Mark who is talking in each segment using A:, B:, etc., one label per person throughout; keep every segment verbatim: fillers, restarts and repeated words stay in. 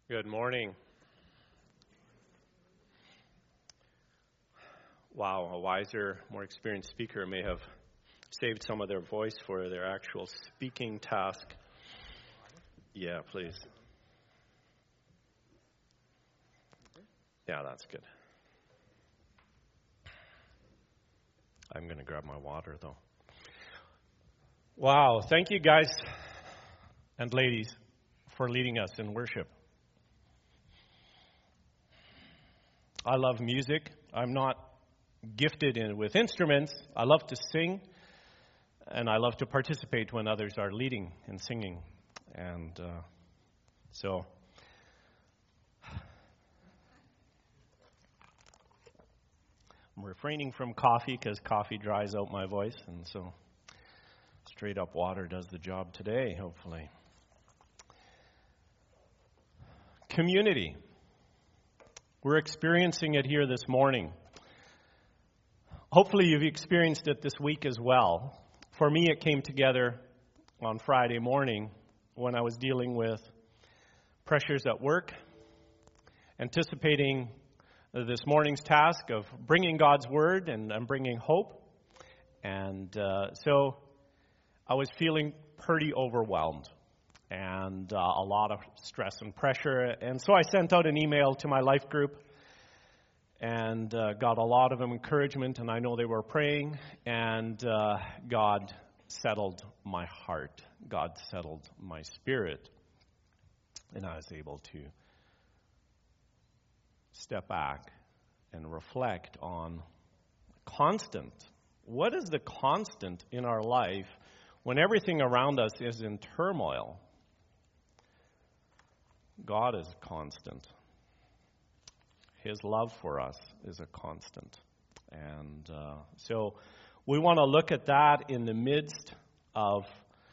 A: Good morning. Wow, a wiser, more experienced speaker may have saved some of their voice for their actual speaking task. Yeah, please. Yeah, that's good. I'm going to grab my water, though. Wow, thank you guys and ladies for leading us in worship. I love music. I'm not gifted in with instruments. I love to sing, and I love to participate when others are leading and singing. And uh, so, I'm refraining from coffee because coffee dries out my voice, and so straight up water does the job today, hopefully. Community. We're experiencing it here this morning. Hopefully you've experienced it this week as well. For me, it came together on Friday morning when I was dealing with pressures at work, anticipating this morning's task of bringing God's Word and, and bringing hope. And uh, so I was feeling pretty overwhelmed and uh, a lot of stress and pressure. And so I sent out an email to my life group and uh, got a lot of encouragement, and I know they were praying, and uh, God settled my heart. God settled my spirit, and I was able to step back and reflect on constant. What is the constant in our life when everything around us is in turmoil? God is constant. His love for us is a constant. And uh, so we want to look at that in the midst of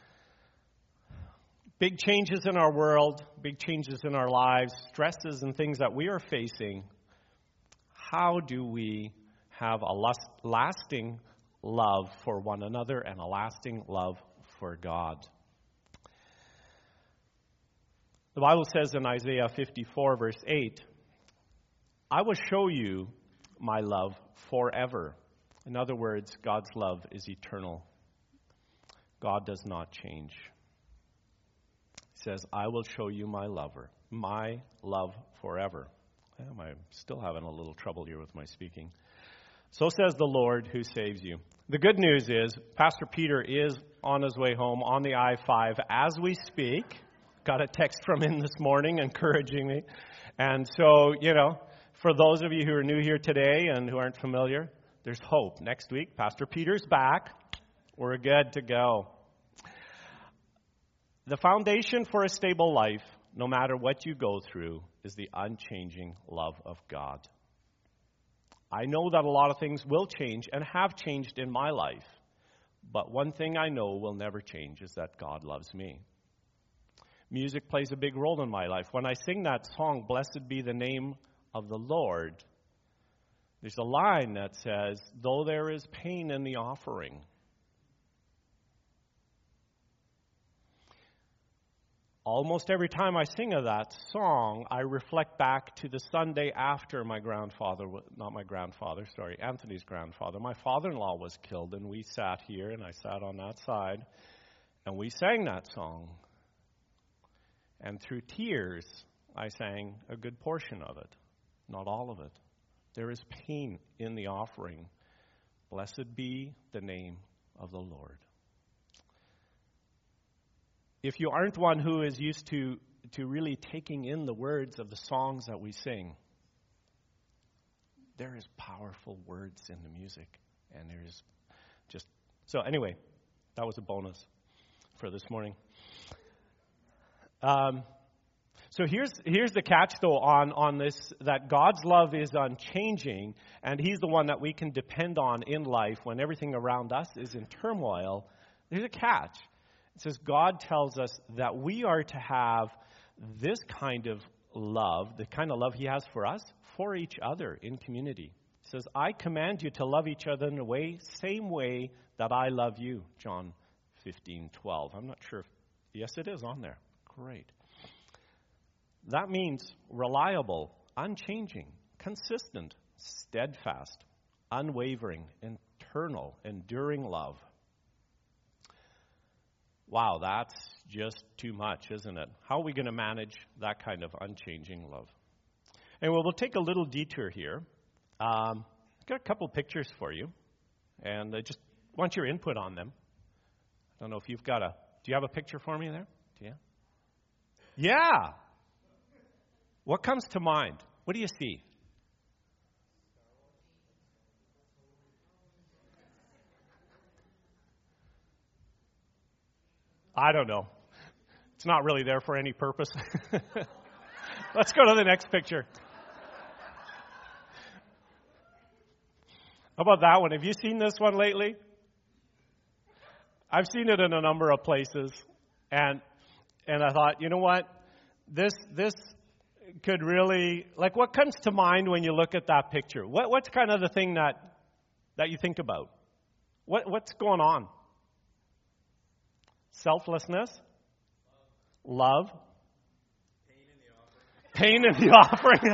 A: big changes in our world, big changes in our lives, stresses and things that we are facing. How do we have a lasting love for one another and a lasting love for God? The Bible says in Isaiah fifty-four, verse eight, I will show you my love forever. In other words, God's love is eternal. God does not change. He says, I will show you my lover, my love forever. I'm still having a little trouble here with my speaking. So says the Lord who saves you. The good news is Pastor Peter is on his way home on the I five as we speak. Got a text from him this morning encouraging me. And so, you know, for those of you who are new here today and who aren't familiar, there's hope. Next week, Pastor Peter's back. We're good to go. The foundation for a stable life, no matter what you go through, is the unchanging love of God. I know that a lot of things will change and have changed in my life, but one thing I know will never change is that God loves me. Music plays a big role in my life. When I sing that song, Blessed Be the Name of the Lord, there's a line that says, though there is pain in the offering. Almost every time I sing of that song, I reflect back to the Sunday after my grandfather, not my grandfather, sorry, Anthony's grandfather. My father-in-law was killed, and we sat here, and I sat on that side, and we sang that song. And through tears, I sang a good portion of it, not all of it. There is pain in the offering. Blessed be the name of the Lord. If you aren't one who is used to, to really taking in the words of the songs that we sing, there is powerful words in the music. And there's just... So anyway, that was a bonus for this morning. Um, so here's here's the catch, though, on, on this, that God's love is unchanging, and He's the one that we can depend on in life when everything around us is in turmoil. There's a catch. It says God tells us that we are to have this kind of love, the kind of love He has for us, for each other in community. It says, I command you to love each other in a way, same way that I love you, John fifteen twelve. I'm not sure if, yes, it is on there. Great. That means reliable, unchanging, consistent, steadfast, unwavering, eternal, enduring love. Wow, that's just too much, isn't it? How are we going to manage that kind of unchanging love? And we'll, we'll take a little detour here. Um, I've got a couple pictures for you, and I just want your input on them. I don't know if you've got a... Do you have a picture for me there? Do you? Yeah. What comes to mind? What do you see? I don't know. It's not really there for any purpose. Let's go to the next picture. How about that one? Have you seen this one lately? I've seen it in a number of places, and and I thought, you know what? This this could really, like, what comes to mind when you look at that picture? What what's kind of the thing that that you think about? What what's going on? Selflessness, love, pain in the offering.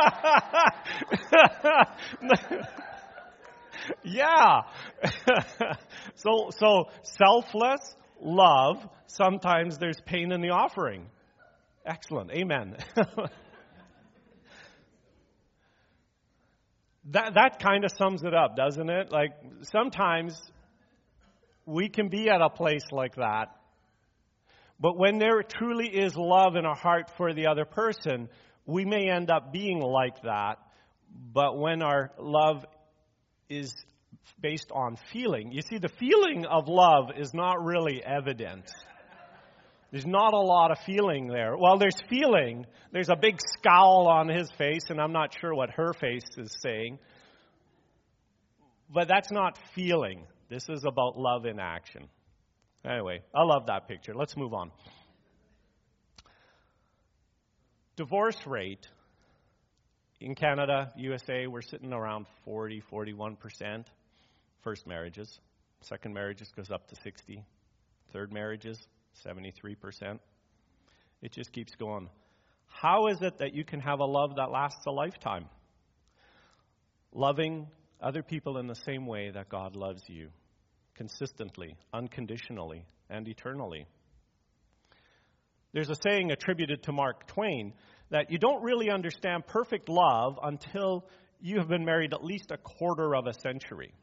A: Yeah. so so selfless, love. Sometimes there's pain in the offering. Excellent. Amen. that that kind of sums it up, doesn't it? Like, sometimes we can be at a place like that. But when there truly is love in our heart for the other person, we may end up being like that. But when our love is based on feeling, you see, the feeling of love is not really evident. There's not a lot of feeling there. Well, there's feeling. There's a big scowl on his face, and I'm not sure what her face is saying. But that's not feeling. This is about love in action. Anyway, I love that picture. Let's move on. Divorce rate in Canada, U S A, we're sitting around forty, forty-one percent. First marriages. Second marriages goes up to sixty. Third marriages, seventy-three percent. It just keeps going. How is it that you can have a love that lasts a lifetime? Loving other people in the same way that God loves you. Consistently, unconditionally, and eternally. There's a saying attributed to Mark Twain that you don't really understand perfect love until you have been married at least a quarter of a century.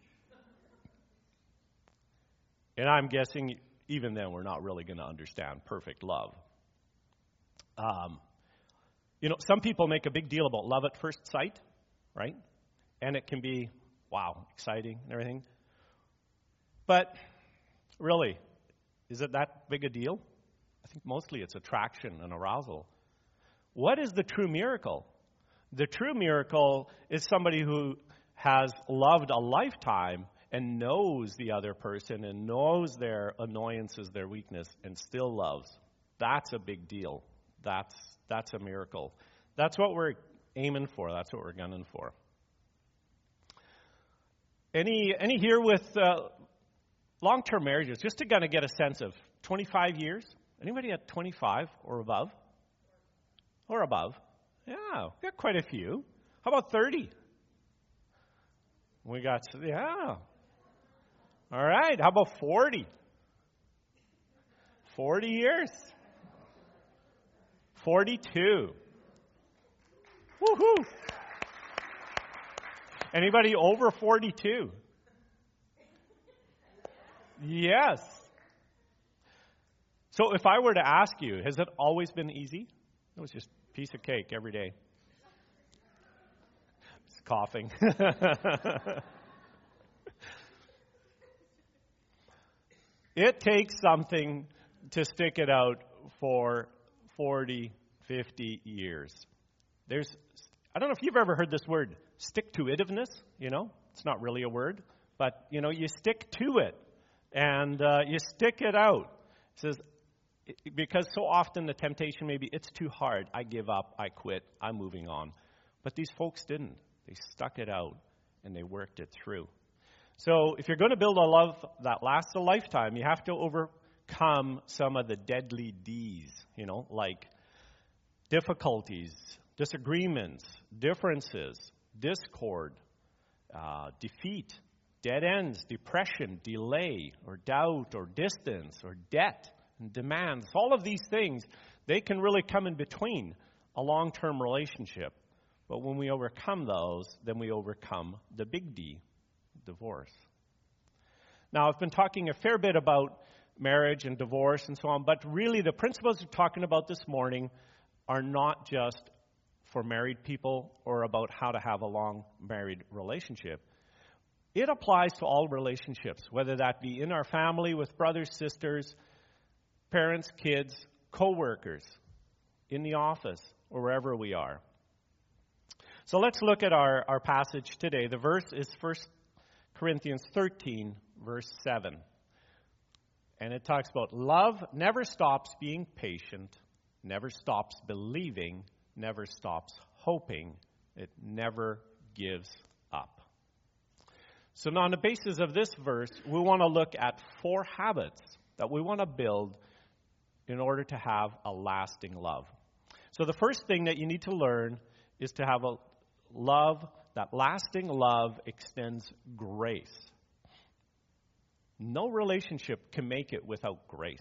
A: And I'm guessing even then we're not really going to understand perfect love. Um, you know, some people make a big deal about love at first sight, right? And it can be, wow, exciting and everything. But really, is it that big a deal? I think mostly it's attraction and arousal. What is the true miracle? The true miracle is somebody who has loved a lifetime and knows the other person and knows their annoyances, their weakness, and still loves. That's a big deal. That's that's a miracle. That's what we're aiming for. That's what we're gunning for. Any any here with uh, long-term marriages, just to kind of get a sense of twenty-five years? Anybody at twenty-five or above? Or above? Yeah, we got quite a few. How about thirty? We got, yeah. All right, how about forty? forty years? forty-two. Woohoo! Anybody over forty-two? Yes. So if I were to ask you, has it always been easy? It was just a piece of cake every day. Just coughing. It takes something to stick it out for forty, fifty years. There's, I don't know if you've ever heard this word, stick-to-itiveness, you know? It's not really a word, but, you know, you stick to it, and uh, you stick it out. It says, because so often the temptation may be, it's too hard, I give up, I quit, I'm moving on. But these folks didn't. They stuck it out, and they worked it through. So if you're going to build a love that lasts a lifetime, you have to overcome some of the deadly D's, you know, like difficulties, disagreements, differences, discord, uh, defeat, dead ends, depression, delay, or doubt, or distance, or debt, and demands. All of these things, they can really come in between a long-term relationship. But when we overcome those, then we overcome the big D, divorce. Now, I've been talking a fair bit about marriage and divorce and so on, but really the principles we're talking about this morning are not just for married people or about how to have a long married relationship. It applies to all relationships, whether that be in our family with brothers, sisters, parents, kids, co-workers, in the office, or wherever we are. So let's look at our, our passage today. The verse is First Corinthians thirteen, verse seven. And it talks about love never stops being patient, never stops believing, never stops hoping. It never gives up. So now on the basis of this verse, we want to look at four habits that we want to build in order to have a lasting love. So the first thing that you need to learn is to have a love, that lasting love extends grace. No relationship can make it without grace.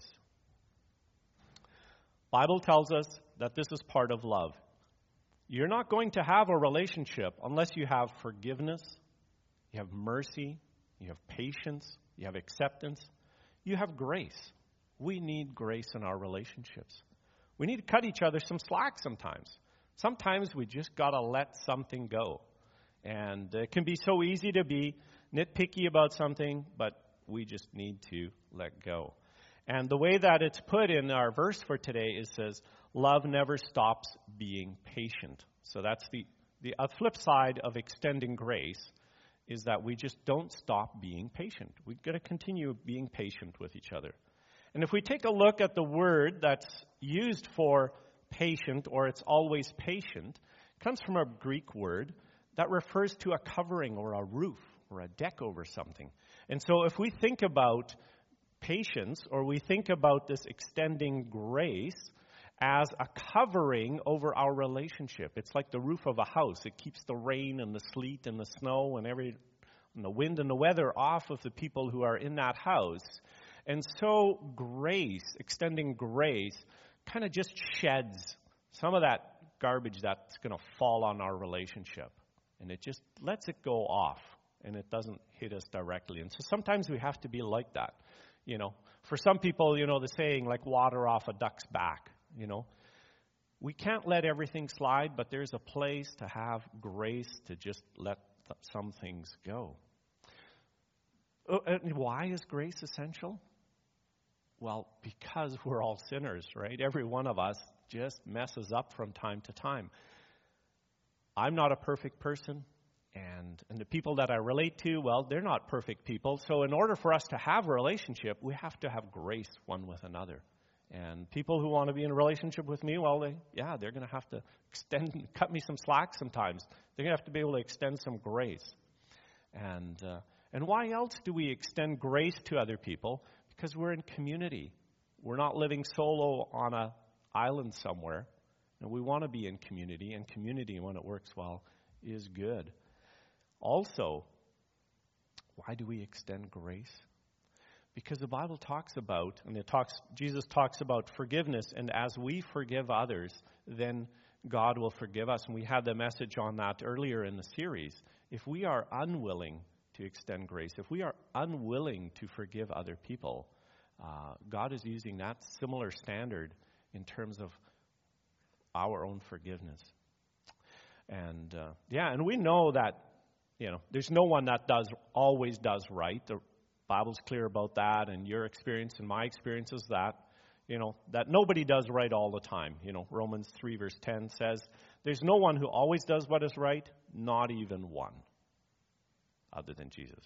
A: Bible tells us that this is part of love. You're not going to have a relationship unless you have forgiveness, you have mercy, you have patience, you have acceptance, you have grace. We need grace in our relationships. We need to cut each other some slack sometimes. Sometimes we just got to let something go. And it can be so easy to be nitpicky about something, but we just need to let go. And the way that it's put in our verse for today is says, love never stops being patient. So that's the, the uh, flip side of extending grace, is that we just don't stop being patient. We've got to continue being patient with each other. And if we take a look at the word that's used for patient, or it's always patient, it comes from a Greek word that refers to a covering or a roof or a deck over something. And so if we think about patience, or we think about this extending grace as a covering over our relationship, it's like the roof of a house. It keeps the rain and the sleet and the snow and every and the wind and the weather off of the people who are in that house. And so grace, extending grace, kind of just sheds some of that garbage that's going to fall on our relationship. And it just lets it go off, and it doesn't hit us directly. And so sometimes we have to be like that. You know, for some people, you know, the saying, like water off a duck's back, you know. We can't let everything slide, but there's a place to have grace to just let th- some things go. Uh, and why is grace essential? Well, because we're all sinners, right? Every one of us just messes up from time to time. I'm not a perfect person. And, and the people that I relate to, well, they're not perfect people. So in order for us to have a relationship, we have to have grace one with another. And people who want to be in a relationship with me, well, they, yeah, they're going to have to extend, cut me some slack sometimes. They're going to have to be able to extend some grace. And uh, and why else do we extend grace to other people? Because we're in community. We're not living solo on an island somewhere. And we want to be in community, and community, when it works well, is good. Also, why do we extend grace? Because the Bible talks about, and it talks, Jesus talks about forgiveness, and as we forgive others, then God will forgive us. And we had the message on that earlier in the series. If we are unwilling to extend grace, if we are unwilling to forgive other people, uh, God is using that similar standard in terms of our own forgiveness. And uh, yeah, and we know that, you know, there's no one that does always does right. The Bible's clear about that, and your experience and my experience is that, you know, that nobody does right all the time. You know, Romans three verse ten says, there's no one who always does what is right, not even one, other than Jesus.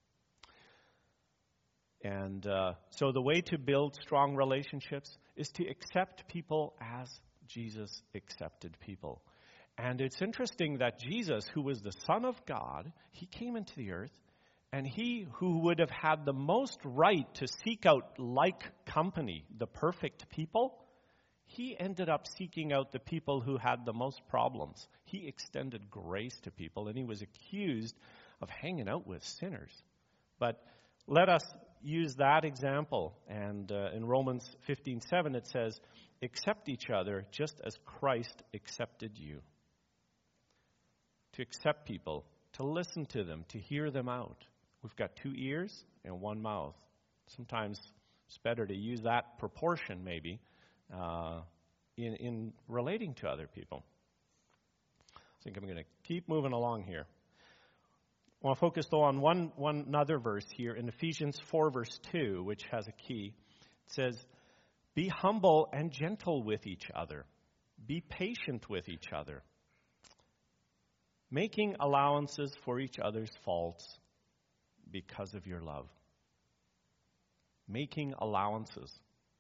A: And uh, so the way to build strong relationships is to accept people as Jesus accepted people. And it's interesting that Jesus, who was the Son of God, he came into the earth, and he who would have had the most right to seek out like company, the perfect people, He ended up seeking out the people who had the most problems. He extended grace to people, and he was accused of hanging out with sinners. But let us use that example. And uh, in Romans fifteen seven it says, accept each other just as Christ accepted you. To accept people, to listen to them, to hear them out. We've got two ears and one mouth. Sometimes it's better to use that proportion maybe uh, in, in relating to other people. I think I'm going to keep moving along here. I want to focus, though, on one, one another verse here in Ephesians four, verse two, which has a key. It says, be humble and gentle with each other. Be patient with each other, making allowances for each other's faults because of your love. Making allowances.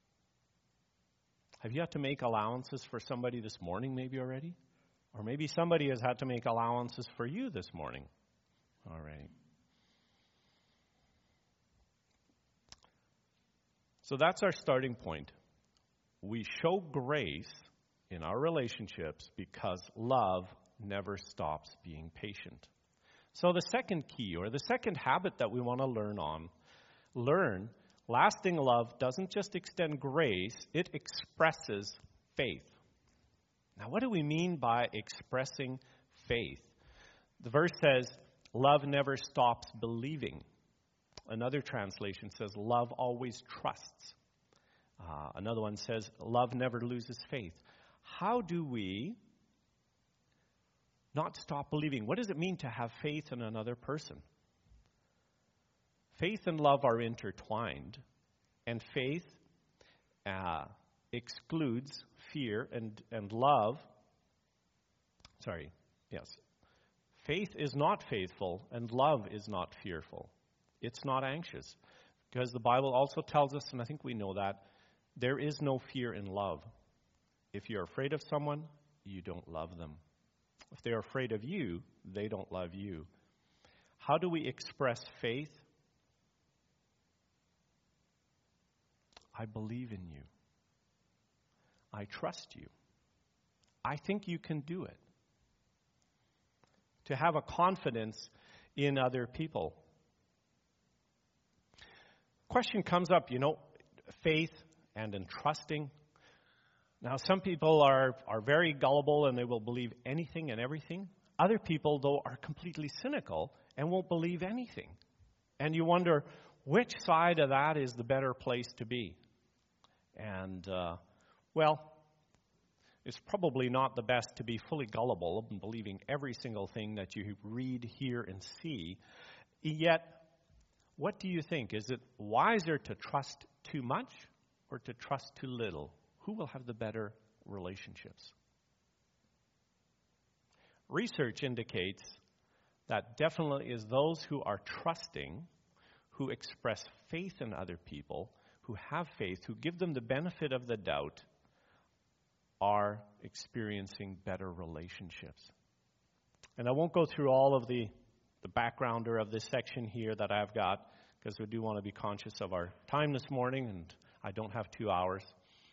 A: Have you had to make allowances for somebody this morning maybe already? Or maybe somebody has had to make allowances for you this morning. All right. So that's our starting point. We show grace in our relationships because love never stops being patient. So the second key, or the second habit that we want to learn on, learn, lasting love doesn't just extend grace, it expresses faith. Now, what do we mean by expressing faith? The verse says, love never stops believing. Another translation says, love always trusts. Uh, another one says, love never loses faith. How do we not stop believing? What does it mean to have faith in another person? Faith and love are intertwined, and faith uh, excludes fear, and, and love, sorry, yes, faith is not faithful, and love is not fearful. It's not anxious. Because the Bible also tells us, and I think we know that, there is no fear in love. If you're afraid of someone, you don't love them. If they're afraid of you, they don't love you. How do we express faith? I believe in you. I trust you. I think you can do it. To have a confidence in other people. Question comes up, you know, faith and in trusting. Now, some people are, are very gullible and they will believe anything and everything. Other people, though, are completely cynical and won't believe anything. And you wonder, which side of that is the better place to be? And, uh, well, it's probably not the best to be fully gullible and believing every single thing that you read, hear, and see. Yet, what do you think? Is it wiser to trust too much or to trust too little? Who will have the better relationships? Research indicates that definitely is those who are trusting, who express faith in other people, who have faith, who give them the benefit of the doubt, are experiencing better relationships. And I won't go through all of the, the backgrounder of this section here that I've got, because we do want to be conscious of our time this morning, and I don't have two hours.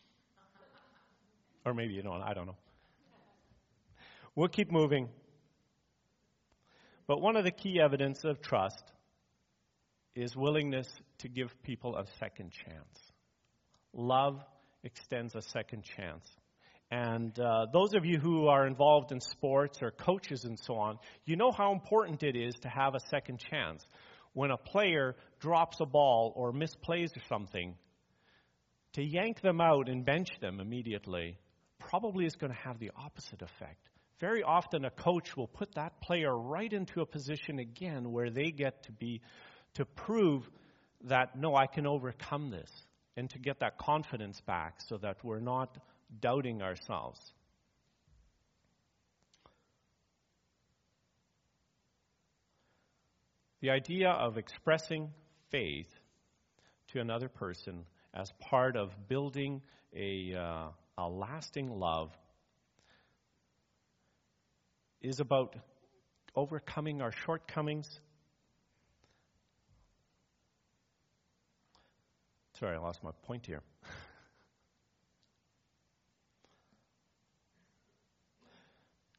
A: Or maybe you don't, I don't know. We'll keep moving. But one of the key evidence of trust is willingness to give people a second chance. Love extends a second chance. And uh, those of you who are involved in sports or coaches and so on, you know how important it is to have a second chance. When a player drops a ball or misplays or something, to yank them out and bench them immediately probably is going to have the opposite effect. Very often a coach will put that player right into a position again where they get to be, to prove that, no, I can overcome this, and to get that confidence back so that we're not doubting ourselves. The idea of expressing faith to another person as part of building a, uh, a lasting love is about overcoming our shortcomings. Sorry, I lost my point here.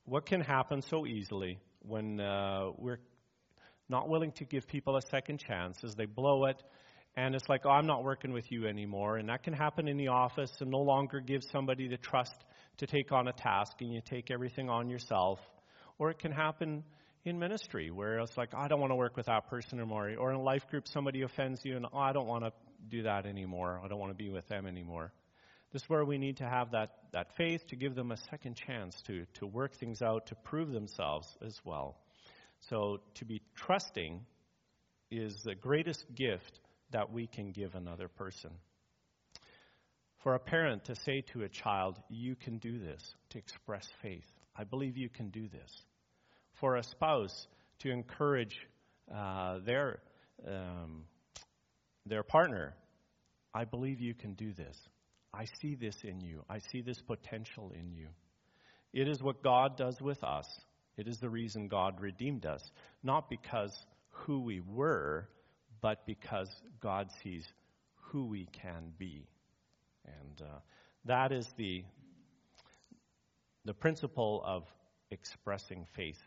A: what can happen so easily when uh, we're not willing to give people a second chance is they blow it, and it's like, oh, I'm not working with you anymore. And that can happen in the office and no longer give somebody the trust to take on a task, and you take everything on yourself. Or it can happen in ministry where it's like, oh, I don't want to work with that person anymore. Or in a life group, somebody offends you, and oh, I don't want to do that anymore. I don't want to be with them anymore. This is where we need to have that, that faith to give them a second chance to, to work things out, to prove themselves as well. So to be trusting is the greatest gift that we can give another person. For a parent to say to a child, you can do this, to express faith. I believe you can do this. For a spouse to encourage uh, their um, their partner, I believe you can do this. I see this in you. I see this potential in you. It is what God does with us. It is the reason God redeemed us, not because who we were, but because God sees who we can be. And uh, that is the the principle of expressing faith.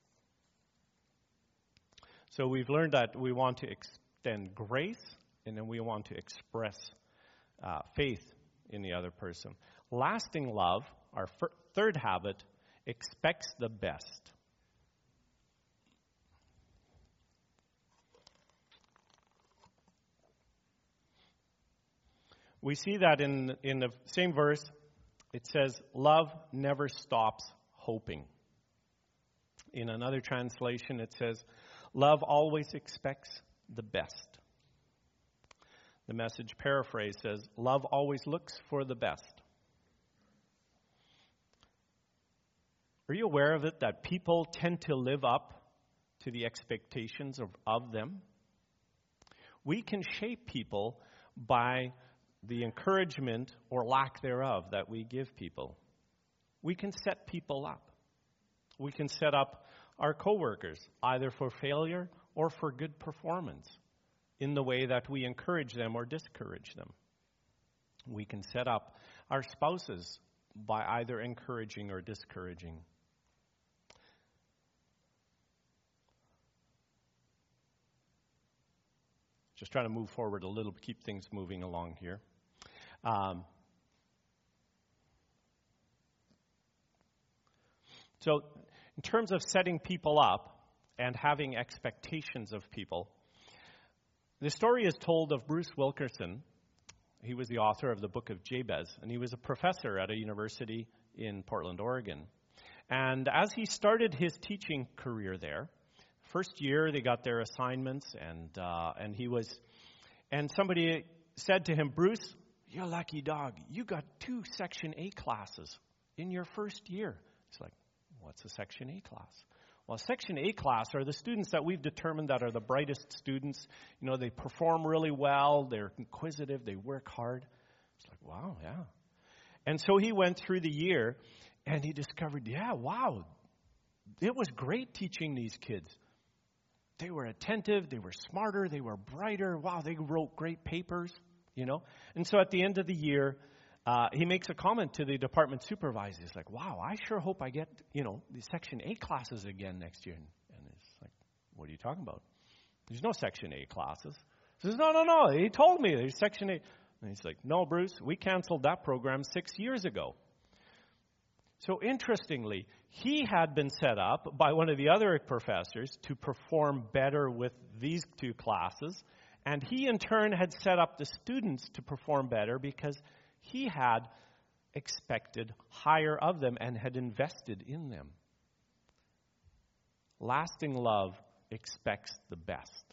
A: So we've learned that we want to extend grace, and then we want to express uh, faith in the other person. Lasting love, our fir- third habit, expects the best. We see that in, in the same verse, it says, love never stops hoping. In another translation, it says, love always expects the best. The Message paraphrase says, love always looks for the best. Are you aware of it, that people tend to live up to the expectations of, of them? We can shape people by the encouragement or lack thereof that we give people. We can set people up. We can set up our coworkers either for failure or for good performance in the way that we encourage them or discourage them. We can set up our spouses by either encouraging or discouraging. Just trying to move forward a little, keep things moving along here. Um, so in terms of setting people up and having expectations of people, the story is told of Bruce Wilkerson. He was the author of the book of Jabez, and he was a professor at a university in Portland, Oregon. And as he started his teaching career there, first year they got their assignments, and uh, and he was, and somebody said to him, Bruce, you're a lucky dog. You got two Section A classes in your first year. He's like, what's a Section A class? Well, Section A class are the students that we've determined that are the brightest students. You know, they perform really well. They're inquisitive. They work hard. It's like, wow, yeah. And so he went through the year, and he discovered, yeah, wow, it was great teaching these kids. They were attentive. They were smarter. They were brighter. Wow, they wrote great papers, you know. And so at the end of the year, Uh, he makes a comment to the department supervisor. He's like, wow, I sure hope I get, you know, the Section A classes again next year. And, and it's like, what are you talking about? There's no Section A classes. He says, no, no, no. He told me there's Section A. And he's like, no, Bruce, we canceled that program six years ago. So interestingly, he had been set up by one of the other professors to perform better with these two classes. And he, in turn, had set up the students to perform better because he had expected higher of them and had invested in them. Lasting love expects the best.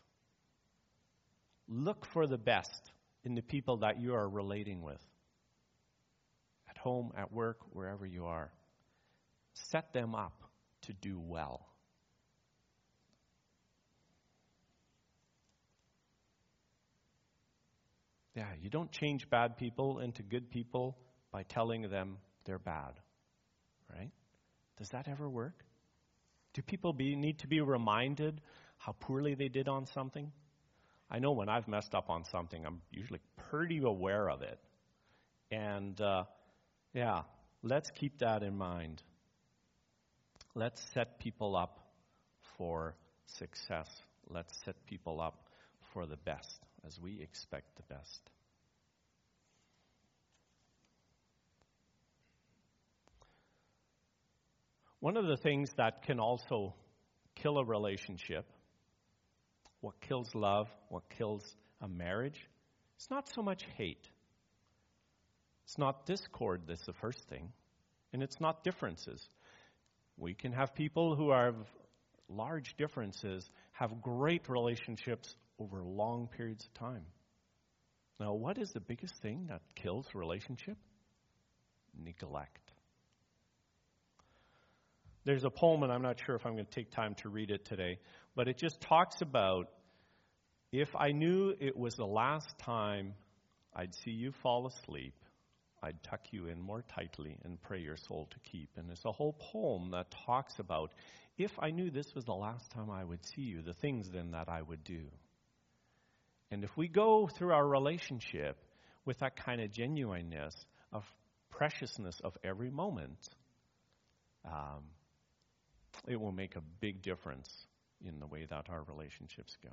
A: Look for the best in the people that you are relating with. At home, at work, wherever you are. Set them up to do well. Yeah, you don't change bad people into good people by telling them they're bad, right? Does that ever work? Do people be, need to be reminded how poorly they did on something? I know when I've messed up on something, I'm usually pretty aware of it. And, uh, yeah, let's keep that in mind. Let's set people up for success. Let's set people up for the best as we expect the best. One of the things that can also kill a relationship, what kills love, what kills a marriage, it's not so much hate. It's not discord that's the first thing, and it's not differences. We can have people who have large differences, have great relationships over long periods of time. Now, what is the biggest thing that kills relationship? Neglect. There's a poem, and I'm not sure if I'm going to take time to read it today, but it just talks about, if I knew it was the last time I'd see you fall asleep, I'd tuck you in more tightly and pray your soul to keep. And it's a whole poem that talks about, if I knew this was the last time I would see you, the things then that I would do. And if we go through our relationship with that kind of genuineness, of preciousness of every moment, um, it will make a big difference in the way that our relationships go.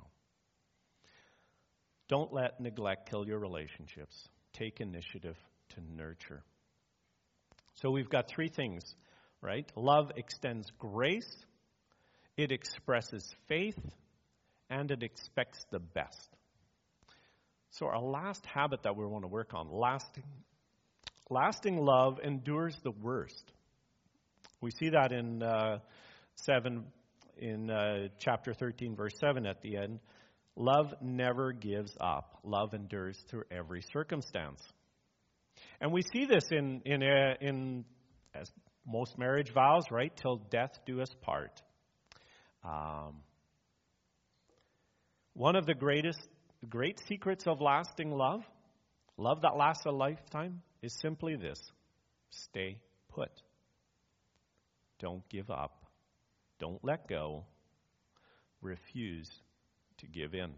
A: Don't let neglect kill your relationships. Take initiative to nurture. So we've got three things, right? Love extends grace, it expresses faith, and it expects the best. So our last habit that we want to work on, lasting, lasting love endures the worst. We see that in uh, seven, in uh, chapter thirteen, verse seven at the end. Love never gives up. Love endures through every circumstance. And we see this in in uh, in as most marriage vows, right? Till death do us part. Um, one of the greatest, great secrets of lasting love, love that lasts a lifetime, is simply this: stay put. Don't give up. Don't let go. Refuse to give in.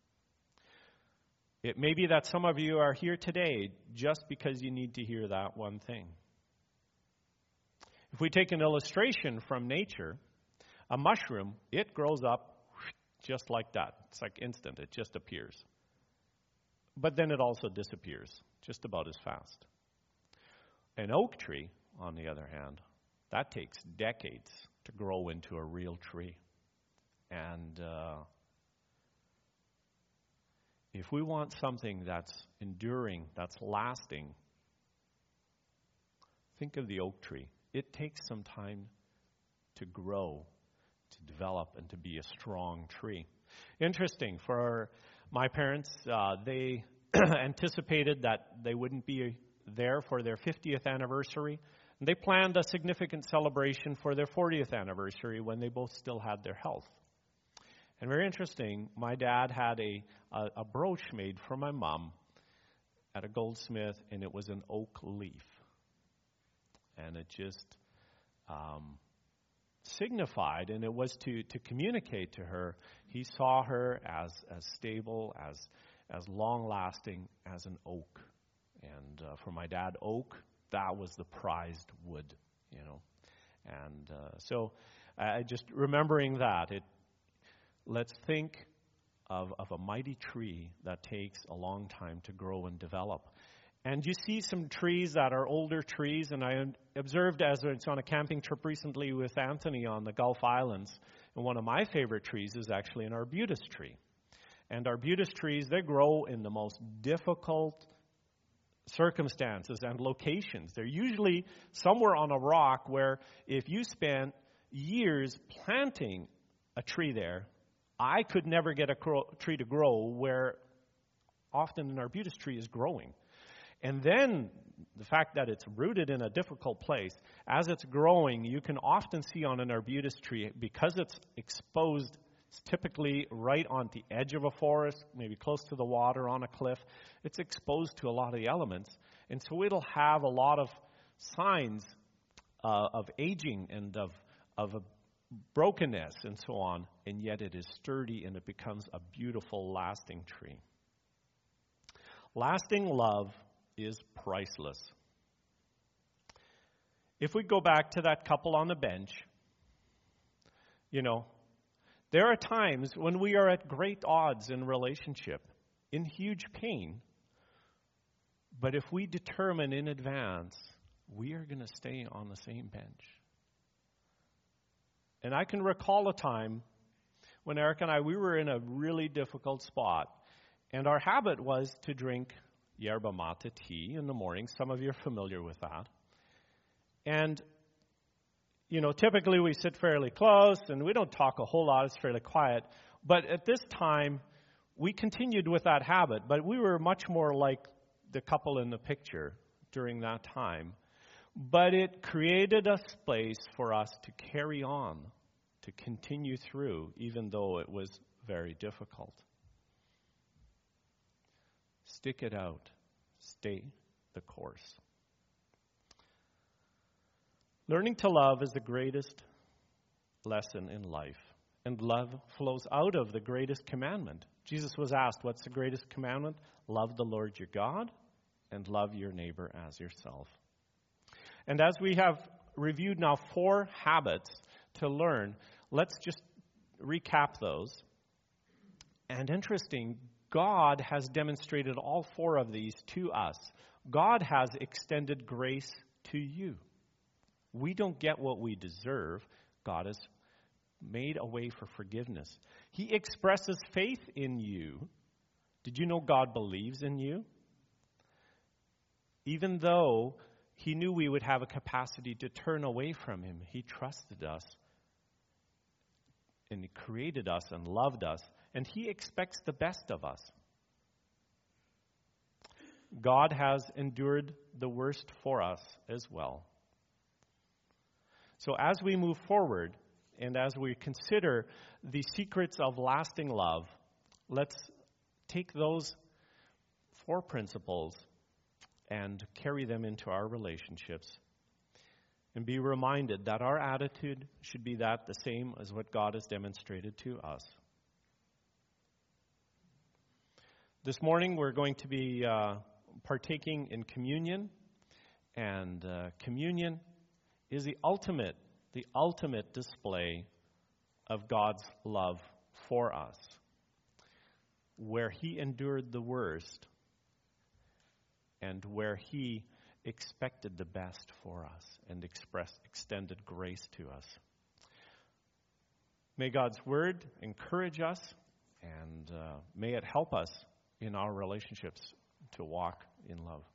A: It may be that some of you are here today just because you need to hear that one thing. If we take an illustration from nature, a mushroom, it grows up just like that. It's like instant. It just appears. But then it also disappears just about as fast. An oak tree, on the other hand, that takes decades to grow into a real tree. And uh, if we want something that's enduring, that's lasting, think of the oak tree. It takes some time to grow, to develop, and to be a strong tree. Interesting, for my parents, uh, they anticipated that they wouldn't be there for their fiftieth anniversary. And they planned a significant celebration for their fortieth anniversary when they both still had their health. And very interesting, my dad had a, a, a brooch made for my mom at a goldsmith, and it was an oak leaf. And it just um, signified, and it was to, to communicate to her, he saw her as, as stable, as, as long-lasting as an oak. And uh, for my dad, oak, that was the prized wood, you know. And uh, so I just remembering that, it let's think of, of a mighty tree that takes a long time to grow and develop. And you see some trees that are older trees, and I observed as I was on a camping trip recently with Anthony on the Gulf Islands, and one of my favorite trees is actually an arbutus tree. And arbutus trees, they grow in the most difficult circumstances and locations. They're usually somewhere on a rock where if you spent years planting a tree there, I could never get a cro- tree to grow where often an arbutus tree is growing. And then the fact that it's rooted in a difficult place, as it's growing, you can often see on an arbutus tree, because it's exposed, it's typically right on the edge of a forest, maybe close to the water on a cliff, it's exposed to a lot of the elements. And so it'll have a lot of signs uh, of aging and of, of a brokenness and so on, and yet it is sturdy and it becomes a beautiful, lasting tree. Lasting love is priceless. If we go back to that couple on the bench, You know, there are times when we are at great odds in relationship, in huge pain. But if we determine in advance, we are going to stay on the same bench. And I can recall a time when Eric and I, we were in a really difficult spot. And our habit was to drink yerba mate tea in the morning. Some of you are familiar with that. And, you know, typically we sit fairly close and we don't talk a whole lot. It's fairly quiet. But at this time, we continued with that habit. But we were much more like the couple in the picture during that time. But it created a space for us to carry on, to continue through, even though it was very difficult. Stick it out. Stay the course. Learning to love is the greatest lesson in life. And love flows out of the greatest commandment. Jesus was asked, what's the greatest commandment? Love the Lord your God and love your neighbor as yourself. And as we have reviewed now four habits to learn, let's just recap those. And interesting, God has demonstrated all four of these to us. God has extended grace to you. We don't get what we deserve. God has made a way for forgiveness. He expresses faith in you. Did you know God believes in you? Even though He knew we would have a capacity to turn away from Him, He trusted us and He created us and loved us, and He expects the best of us. God has endured the worst for us as well. So as we move forward and as we consider the secrets of lasting love, let's take those four principles and carry them into our relationships and be reminded that our attitude should be that the same as what God has demonstrated to us. This morning we're going to be uh, partaking in communion, and uh, communion is the ultimate, the ultimate display of God's love for us, where He endured the worst and where He expected the best for us and expressed extended grace to us. May God's word encourage us, and uh, may it help us in our relationships to walk in love.